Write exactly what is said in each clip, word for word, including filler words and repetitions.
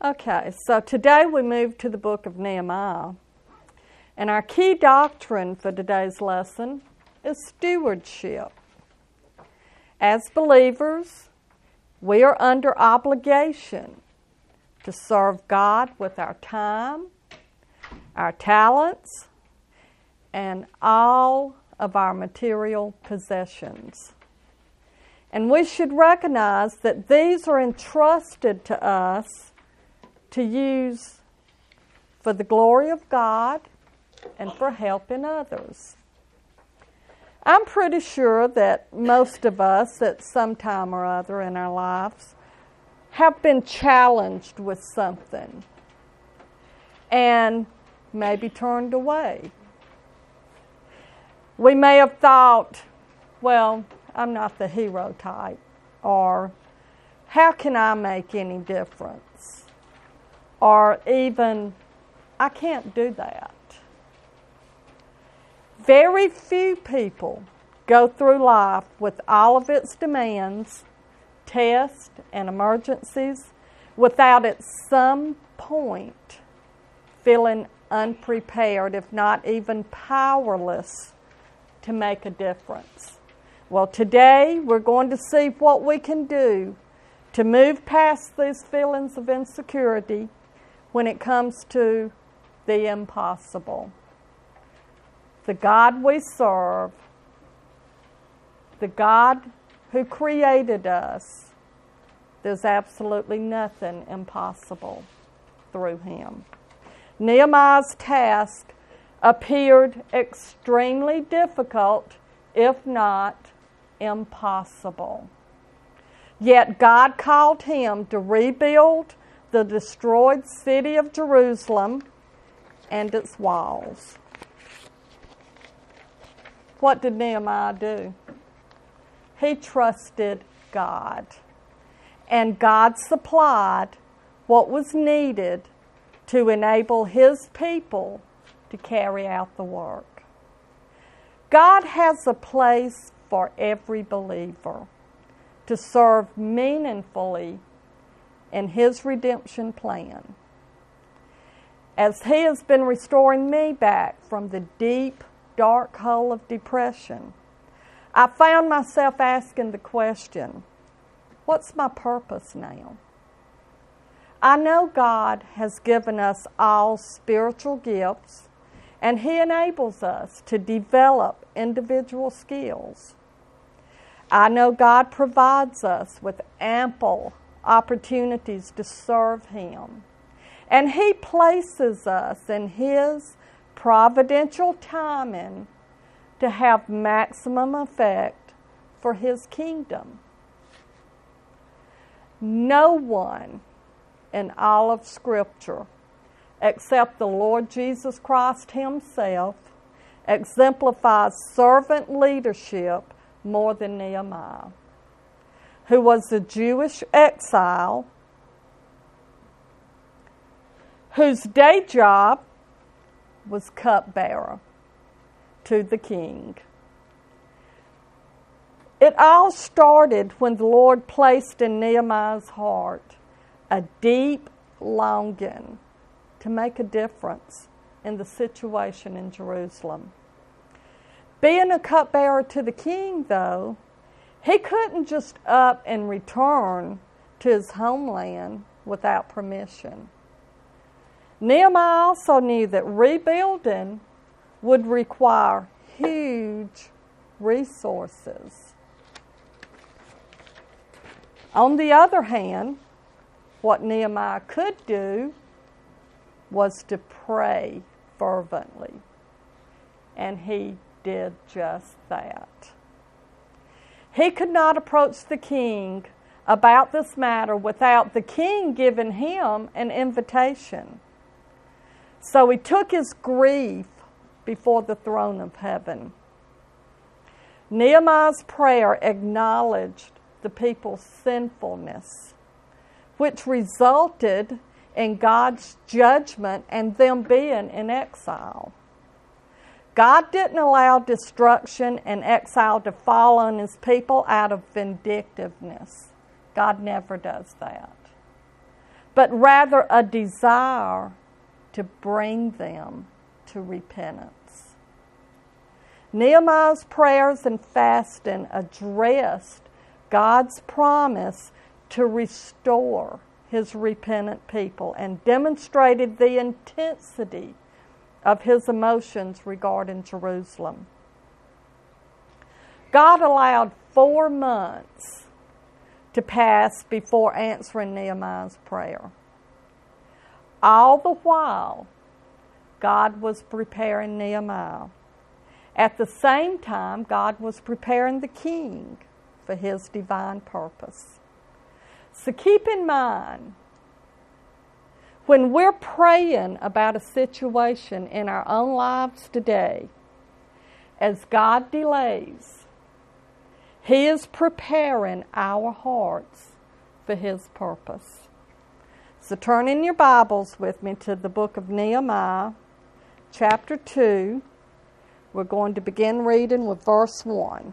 Okay, so today we move to the book of Nehemiah. And our key doctrine for today's lesson is stewardship. As believers, we are under obligation to serve God with our time, our talents, and all of our material possessions. And we should recognize that these are entrusted to us to use for the glory of God and for helping others. I'm pretty sure that most of us at some time or other in our lives have been challenged with something and maybe turned away. We may have thought, well, I'm not the hero type, or how can I make any difference? Or even, I can't do that. Very few people go through life with all of its demands, tests, and emergencies without at some point feeling unprepared, if not even powerless, to make a difference. Well, today we're going to see what we can do to move past these feelings of insecurity when it comes to the impossible. The God we serve, the God who created us, there's absolutely nothing impossible through Him. Nehemiah's task appeared extremely difficult, if not impossible. Yet God called him to rebuild the destroyed city of Jerusalem and its walls. What did Nehemiah do? He trusted God, and God supplied what was needed to enable His people to carry out the work. God has a place for every believer to serve meaningfully in His redemption plan. As He has been restoring me back from the deep, dark hole of depression, I found myself asking the question, what's my purpose now? I know God has given us all spiritual gifts, and He enables us to develop individual skills. I know God provides us with ample opportunities to serve Him, and He places us in His providential timing to have maximum effect for His kingdom. No one in all of Scripture, except the Lord Jesus Christ Himself, exemplifies servant leadership more than Nehemiah, who was a Jewish exile whose day job was cupbearer to the king. It all started when the Lord placed in Nehemiah's heart a deep longing to make a difference in the situation in Jerusalem. Being a cupbearer to the king, though, he couldn't just up and return to his homeland without permission. Nehemiah also knew that rebuilding would require huge resources. On the other hand, what Nehemiah could do was to pray fervently, and he did just that. He could not approach the king about this matter without the king giving him an invitation. So he took his grief before the throne of heaven. Nehemiah's prayer acknowledged the people's sinfulness, which resulted in God's judgment and them being in exile. God didn't allow destruction and exile to fall on His people out of vindictiveness. God never does that. but rather a desire to bring them to repentance. Nehemiah's prayers and fasting addressed God's promise to restore his repentant people and demonstrated the intensity of his emotions regarding Jerusalem. God allowed four months to pass before answering Nehemiah's prayer. All the while, God was preparing Nehemiah. At the same time, God was preparing the king for his divine purpose. So keep in mind, when we're praying about a situation in our own lives today, as God delays, He is preparing our hearts for His purpose. So turn in your Bibles with me to the book of Nehemiah, chapter two. We're going to begin reading with verse one.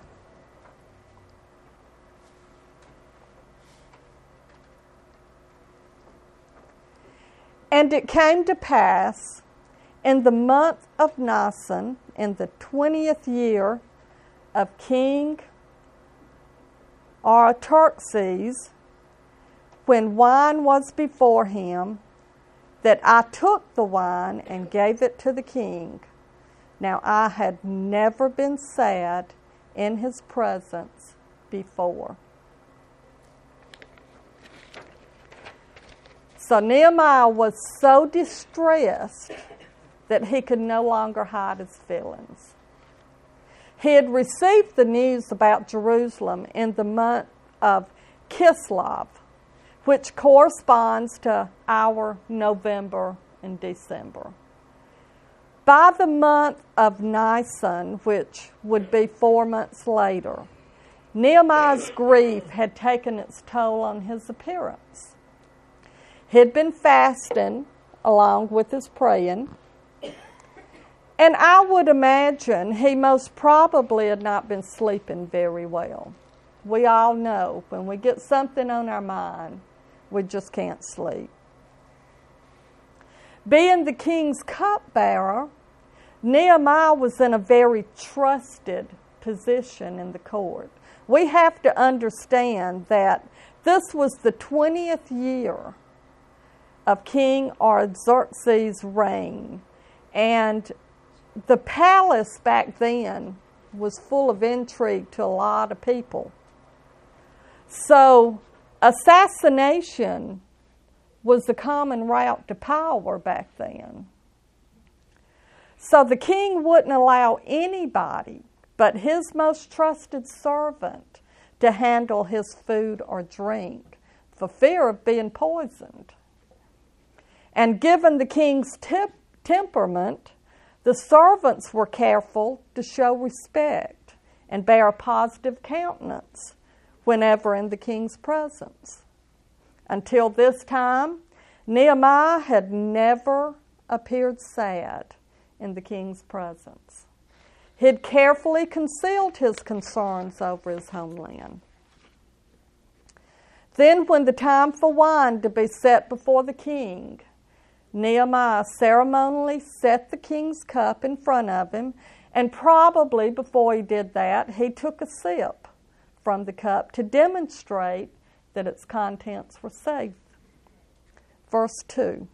And it came to pass in the month of Nisan, in the twentieth year of King Artaxerxes, when wine was before him, that I took the wine and gave it to the king. Now I had never been sad in his presence before. So Nehemiah was so distressed that he could no longer hide his feelings. He had received the news about Jerusalem in the month of Kislev, which corresponds to our November and December. By the month of Nisan, which would be four months later, Nehemiah's grief had taken its toll on his appearance. He had been fasting along with his praying, and I would imagine he most probably had not been sleeping very well. We all know when we get something on our mind, we just can't sleep. Being the king's cupbearer, Nehemiah was in a very trusted position in the court. We have to understand that this was the twentieth year of King Artaxerxes' reign, and the palace back then was full of intrigue to a lot of people. So assassination was the common route to power back then. So the king wouldn't allow anybody but his most trusted servant to handle his food or drink for fear of being poisoned. And given the king's tip, temperament, the servants were careful to show respect and bear a positive countenance whenever in the king's presence. Until this time, Nehemiah had never appeared sad in the king's presence. He had carefully concealed his concerns over his homeland. Then, when the time for wine to be set before the king, Nehemiah ceremonially set the king's cup in front of him, and probably before he did that, he took a sip from the cup to demonstrate that its contents were safe. Verse two.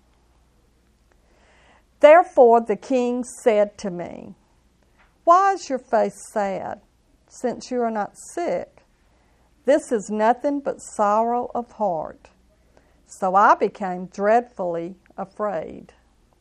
Therefore the king said to me, "Why is your face sad, since you are not sick? This is nothing but sorrow of heart." So I became dreadfully afraid.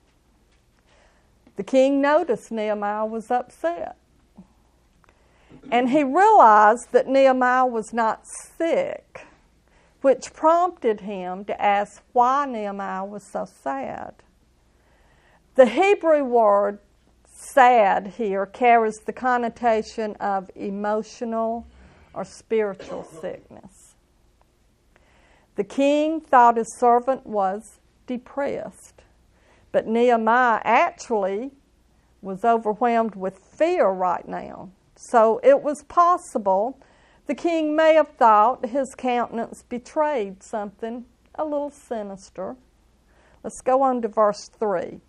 The king noticed Nehemiah was upset, and he realized that Nehemiah was not sick, which prompted him to ask why Nehemiah was so sad. The Hebrew word sad here carries the connotation of emotional or spiritual sickness. The king thought his servant was depressed, but Nehemiah actually was overwhelmed with fear right now. So it was possible the king may have thought his countenance betrayed something a little sinister. Let's go on to verse three.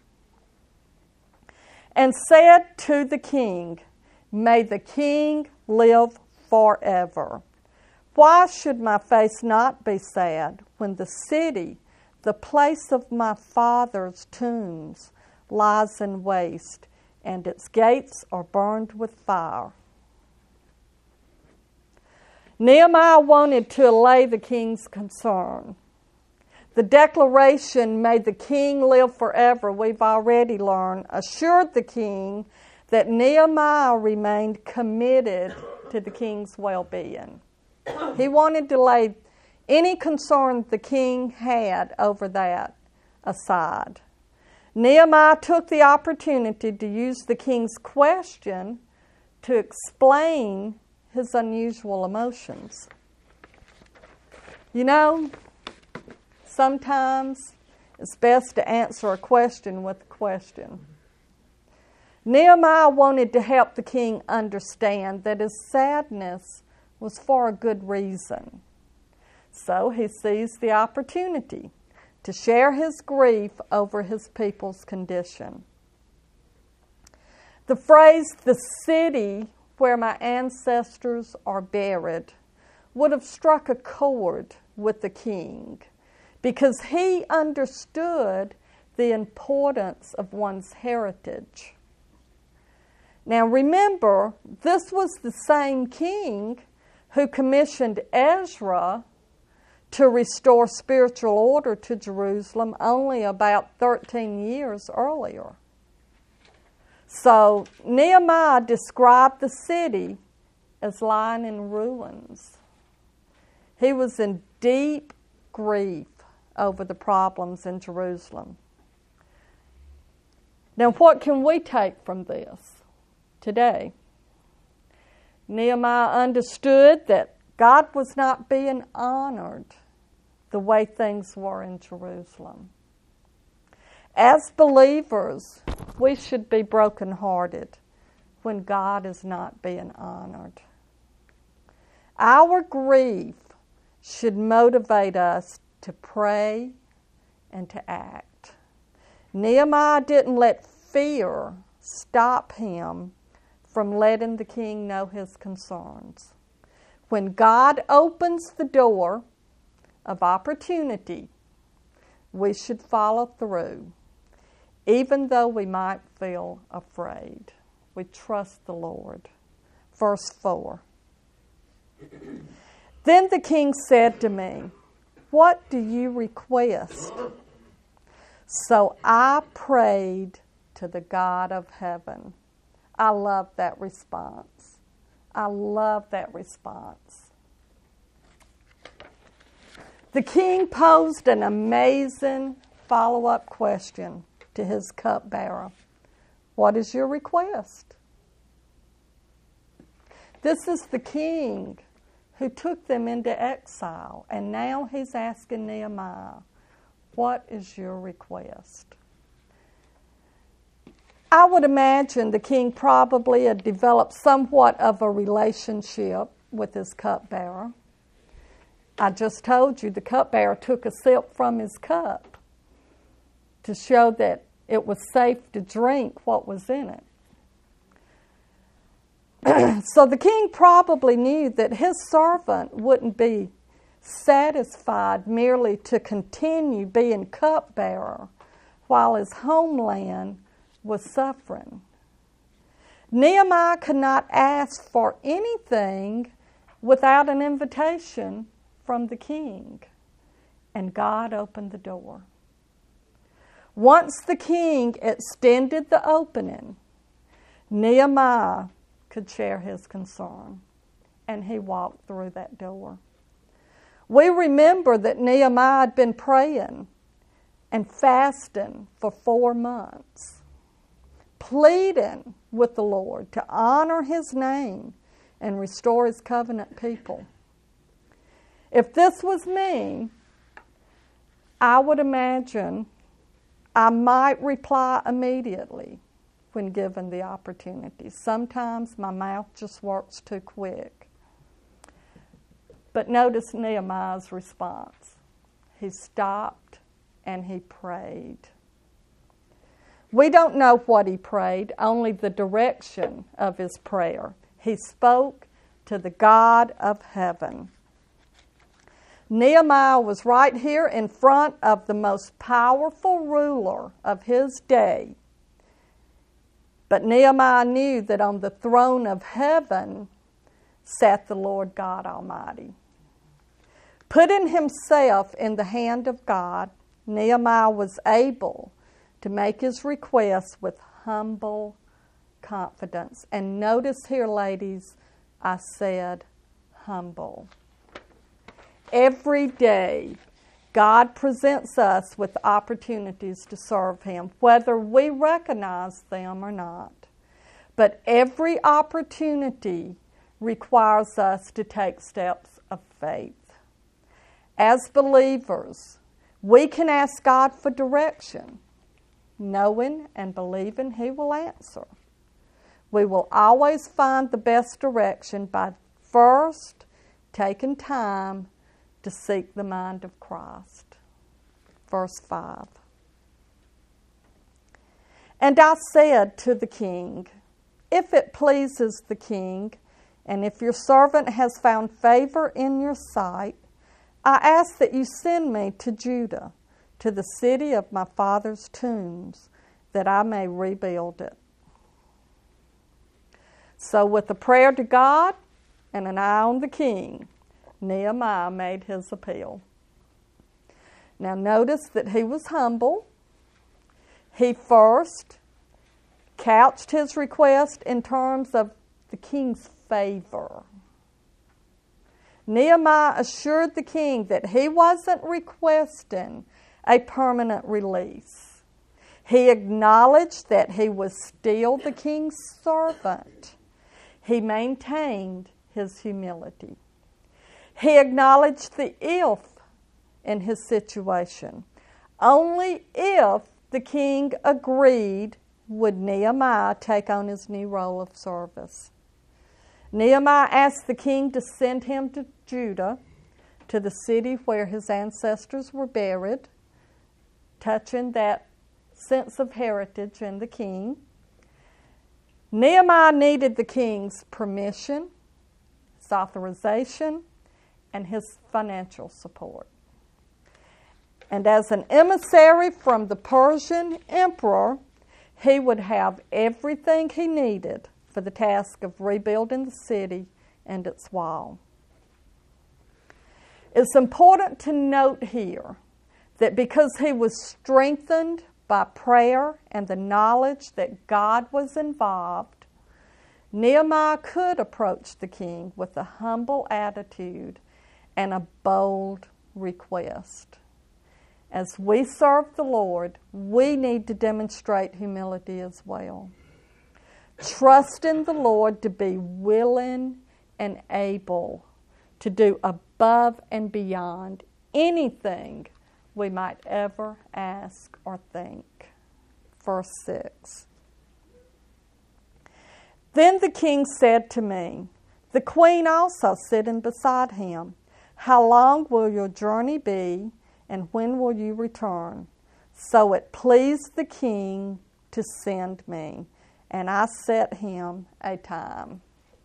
And said to the king, may the king live forever. Why should my face not be sad when the city, the place of my father's tombs, lies in waste, and its gates are burned with fire? Nehemiah wanted to allay the king's concern. The declaration, may the king live forever, we've already learned, assured the king that Nehemiah remained committed to the king's well-being. He wanted to lay any concern the king had over that aside. Nehemiah took the opportunity to use the king's question to explain his unusual emotions. You know, sometimes it's best to answer a question with a question. Nehemiah wanted to help the king understand that his sadness was for a good reason. So he seized the opportunity to share his grief over his people's condition. The phrase, the city where my ancestors are buried, would have struck a chord with the king because he understood the importance of one's heritage. Now remember, this was the same king who commissioned Ezra to restore spiritual order to Jerusalem only about thirteen years earlier. So Nehemiah described the city as lying in ruins. He was in deep grief over the problems in Jerusalem. Now, what can we take from this today? Nehemiah understood that God was not being honored the way things were in Jerusalem. As believers, we should be brokenhearted when God is not being honored. Our grief should motivate us to pray and to act. Nehemiah didn't let fear stop him from letting the king know his concerns. When God opens the door of opportunity, we should follow through, even though we might feel afraid. We trust the Lord. Verse four. Then the king said to me, what do you request? So I prayed to the God of heaven. I love that response. I love that response. The king posed an amazing follow-up question to his cupbearer. What is your request? This is the king who took them into exile, and now he's asking Nehemiah, what is your request? I would imagine the king probably had developed somewhat of a relationship with his cupbearer. I just told you the cupbearer took a sip from his cup to show that it was safe to drink what was in it. So the king probably knew that his servant wouldn't be satisfied merely to continue being cupbearer while his homeland was suffering. Nehemiah could not ask for anything without an invitation from the king, and God opened the door. Once the king extended the opening, Nehemiah could share his concern, and he walked through that door. We remember that Nehemiah had been praying and fasting for four months, pleading with the Lord to honor his name and restore his covenant people. If this was me, I would imagine I might reply immediately when given the opportunity. Sometimes my mouth just works too quick. But notice Nehemiah's response. he stopped and he prayed. We don't know what he prayed, only the direction of his prayer. He spoke to the God of heaven. Nehemiah was right here in front of the most powerful ruler of his day. But Nehemiah knew that on the throne of heaven sat the Lord God Almighty. Putting himself in the hand of God, Nehemiah was able to make his request with humble confidence. And notice here, ladies, I said humble. Every day, God presents us with opportunities to serve him, whether we recognize them or not. But every opportunity requires us to take steps of faith. As believers, we can ask God for direction, knowing and believing he will answer. We will always find the best direction by first taking time to seek the mind of Christ. Verse five. And I said to the king, if it pleases the king, and if your servant has found favor in your sight, I ask that you send me to Judah, to the city of my father's tombs, that I may rebuild it. So with a prayer to God and an eye on the king, Nehemiah made his appeal. Now notice that he was humble. He first couched his request in terms of the king's favor. Nehemiah assured the king that he wasn't requesting a permanent release. He acknowledged that he was still the king's servant. He maintained his humility. He acknowledged the if in his situation. Only if the king agreed would Nehemiah take on his new role of service. Nehemiah asked the king to send him to Judah, to the city where his ancestors were buried, touching that sense of heritage in the king. Nehemiah needed the king's permission, his authorization, and his financial support. And as an emissary from the Persian emperor, he would have everything he needed for the task of rebuilding the city and its wall. It's important to note here that because he was strengthened by prayer and the knowledge that God was involved, Nehemiah could approach the king with a humble attitude and a bold request. As we serve the Lord, we need to demonstrate humility as well. Trust in the Lord to be willing and able to do above and beyond anything we might ever ask or think. Verse six. Then the king said to me, the queen also sitting beside him, how long will your journey be, and when will you return? So it pleased the king to send me, and I set him a time.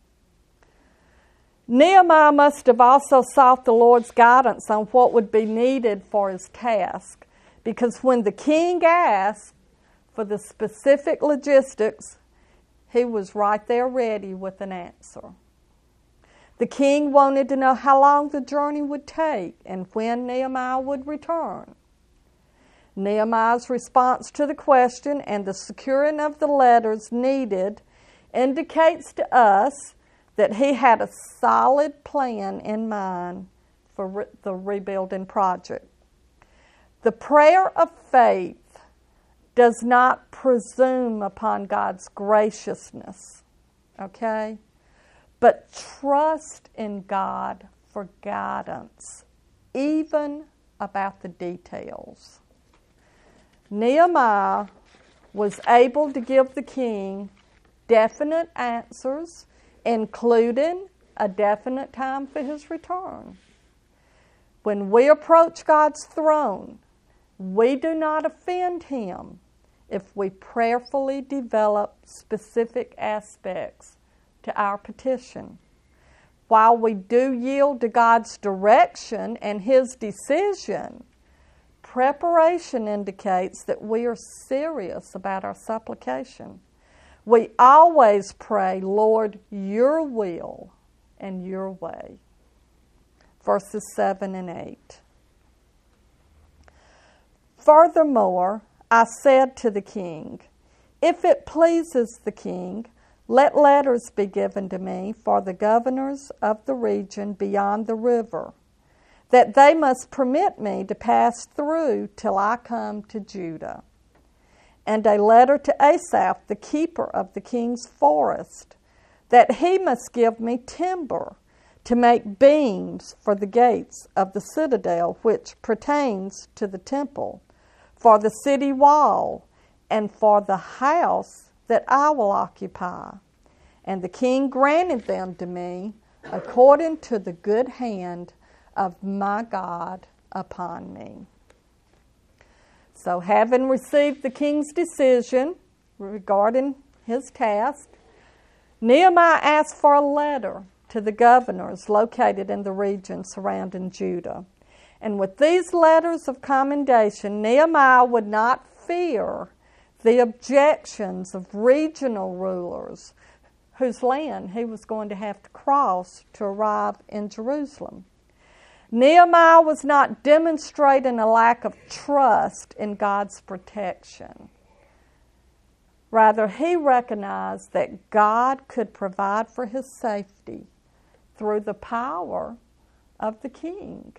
Nehemiah must have also sought the Lord's guidance on what would be needed for his task, because when the king asked for the specific logistics, he was right there ready with an answer. The king wanted to know how long the journey would take and when Nehemiah would return. Nehemiah's response to the question and the securing of the letters needed indicates to us that he had a solid plan in mind for re- the rebuilding project. The prayer of faith does not presume upon God's graciousness, okay? But trust in God for guidance, even about the details. Nehemiah was able to give the king definite answers, including a definite time for his return. When we approach God's throne, we do not offend Him if we prayerfully develop specific aspects to our petition. While we do yield to God's direction and His decision, preparation indicates that we are serious about our supplication. We always pray, Lord, your will and your way. Verses seven and eight. Furthermore, I said to the king, if it pleases the king, let letters be given to me for the governors of the region beyond the river, that they must permit me to pass through till I come to Judah. And a letter to Asaph, the keeper of the king's forest, that he must give me timber to make beams for the gates of the citadel which pertains to the temple, for the city wall, and for the house that I will occupy. And the king granted them to me according to the good hand of my God upon me. So having received the king's decision regarding his task, Nehemiah asked for a letter to the governors located in the region surrounding Judah. And with these letters of commendation, Nehemiah would not fear the objections of regional rulers whose land he was going to have to cross to arrive in Jerusalem. Nehemiah was not demonstrating a lack of trust in God's protection. Rather, he recognized that God could provide for his safety through the power of the king.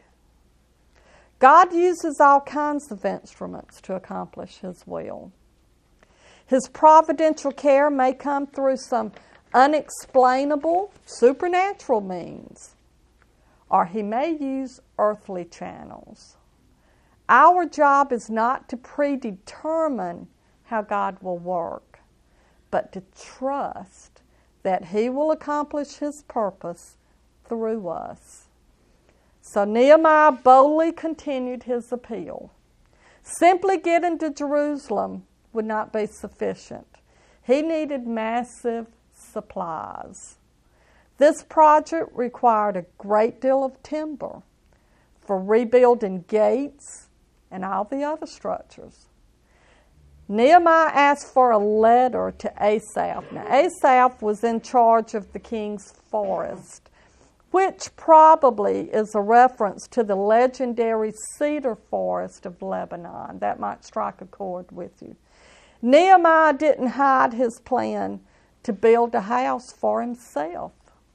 God uses all kinds of instruments to accomplish his will. His providential care may come through some unexplainable supernatural means, or he may use earthly channels. Our job is not to predetermine how God will work, but to trust that he will accomplish his purpose through us. So Nehemiah boldly continued his appeal. Simply getting to Jerusalem would not be sufficient. He needed massive supplies. This project required a great deal of timber for rebuilding gates and all the other structures. Nehemiah asked for a letter to Asaph. Now, Asaph was in charge of the king's forest, which probably is a reference to the legendary cedar forest of Lebanon. That might strike a chord with you. Nehemiah didn't hide his plan to build a house for himself.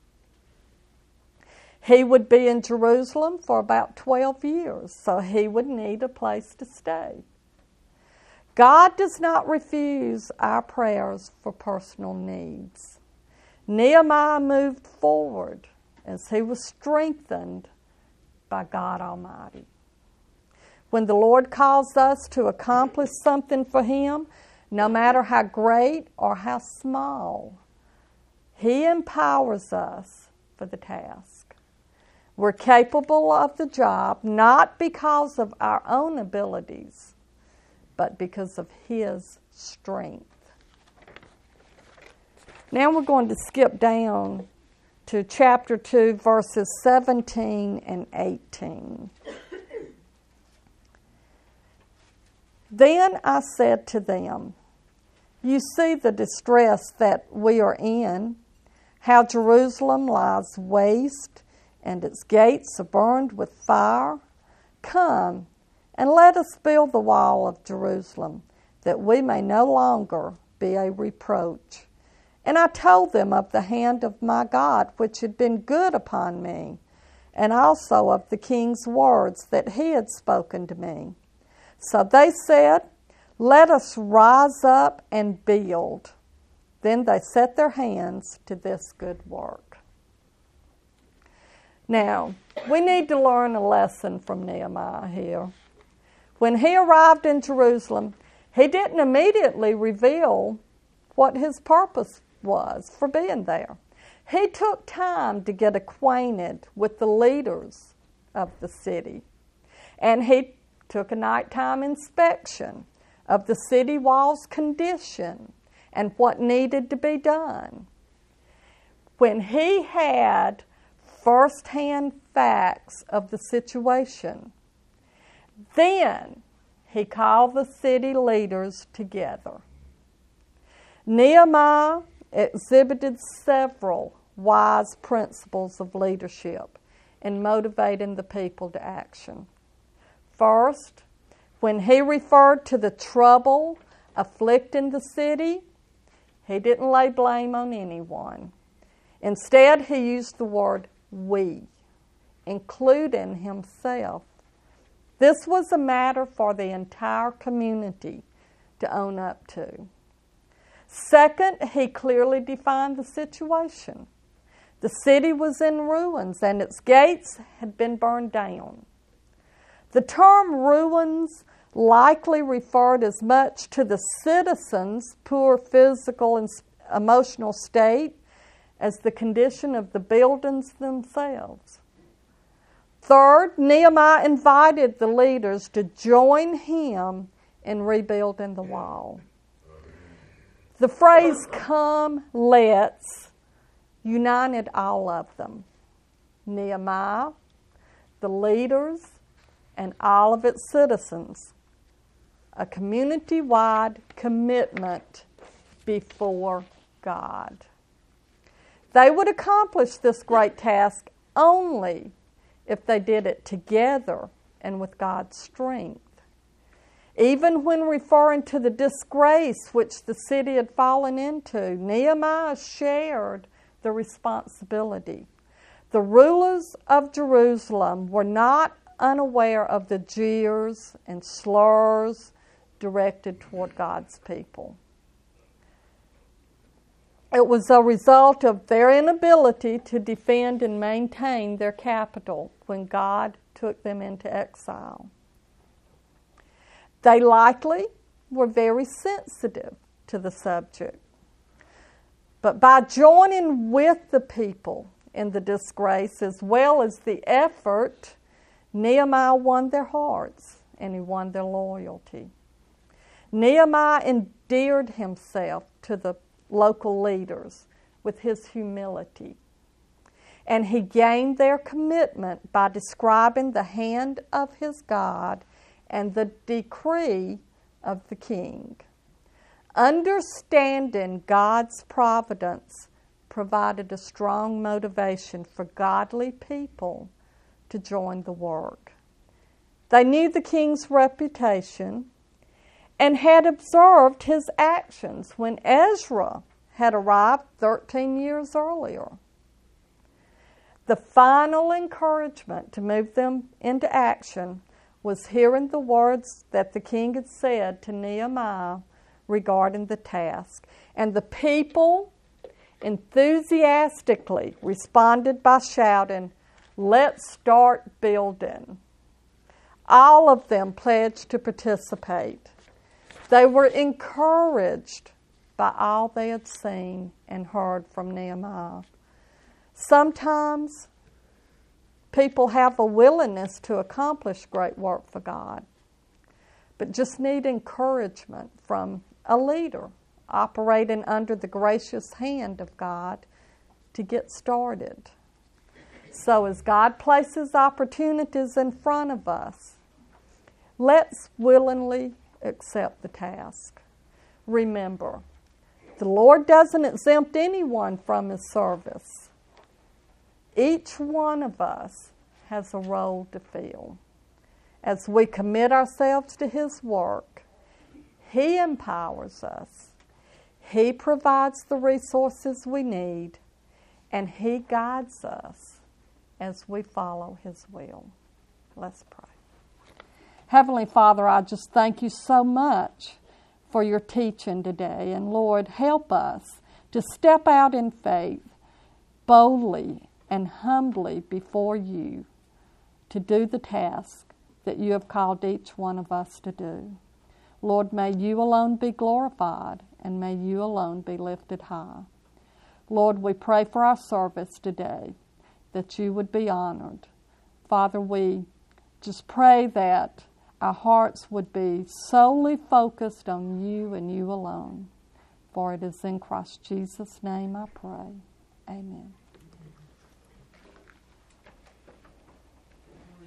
He would be in Jerusalem for about twelve years, so he would need a place to stay. God does not refuse our prayers for personal needs. Nehemiah moved forward as he was strengthened by God Almighty. When the Lord calls us to accomplish something for him, no matter how great or how small, he empowers us for the task. We're capable of the job not because of our own abilities, but because of his strength. Now we're going to skip down to chapter two, verses seventeen and eighteen. Then I said to them, you see the distress that we are in, how Jerusalem lies waste, and its gates are burned with fire. Come, and let us build the wall of Jerusalem, that we may no longer be a reproach. And I told them of the hand of my God, which had been good upon me, and also of the king's words that he had spoken to me. So they said, let us rise up and build. Then they set their hands to this good work. Now, we need to learn a lesson from Nehemiah here. When he arrived in Jerusalem, he didn't immediately reveal what his purpose was for being there. He took time to get acquainted with the leaders of the city. And he took a nighttime inspection of the city walls' condition and what needed to be done. When he had first-hand facts of the situation, then he called the city leaders together. Nehemiah exhibited several wise principles of leadership in motivating the people to action. First, when he referred to the trouble afflicting the city, he didn't lay blame on anyone. Instead, he used the word we, including himself. This was a matter for the entire community to own up to. Second, he clearly defined the situation. The city was in ruins and its gates had been burned down. The term ruins likely referred as much to the citizens' poor physical and emotional state as the condition of the buildings themselves. Third, Nehemiah invited the leaders to join him in rebuilding the wall. The phrase, "come, let's," united all of them. Nehemiah, the leaders, and all of its citizens. A community-wide commitment before God. They would accomplish this great task only if they did it together and with God's strength. Even when referring to the disgrace which the city had fallen into, Nehemiah shared the responsibility. The rulers of Jerusalem were not unaware of the jeers and slurs directed toward God's people. It was a result of their inability to defend and maintain their capital when God took them into exile. They likely were very sensitive to the subject. But by joining with the people in the disgrace as well as the effort, Nehemiah won their hearts and he won their loyalty. Nehemiah endeared himself to the local leaders with his humility. And he gained their commitment by describing the hand of his God and the decree of the king. Understanding God's providence provided a strong motivation for godly people to join the work. They knew the king's reputation and had observed his actions when Ezra had arrived thirteen years earlier. The final encouragement to move them into action was hearing the words that the king had said to Nehemiah regarding the task. And the people enthusiastically responded by shouting, "Let's start building." All of them pledged to participate. They were encouraged by all they had seen and heard from Nehemiah. Sometimes people have a willingness to accomplish great work for God, but just need encouragement from a leader operating under the gracious hand of God to get started. So as God places opportunities in front of us, let's willingly accept the task. Remember, the Lord doesn't exempt anyone from His service. Each one of us has a role to fill. As we commit ourselves to His work, He empowers us. He provides the resources we need, and He guides us as we follow His will. Let's pray. Heavenly Father, I just thank you so much for your teaching today. And Lord, help us to step out in faith boldly and humbly before you to do the task that you have called each one of us to do. Lord, may you alone be glorified and may you alone be lifted high. Lord, we pray for our service today that you would be honored. Father, we just pray that our hearts would be solely focused on you and you alone. For it is in Christ Jesus' name I pray. Amen.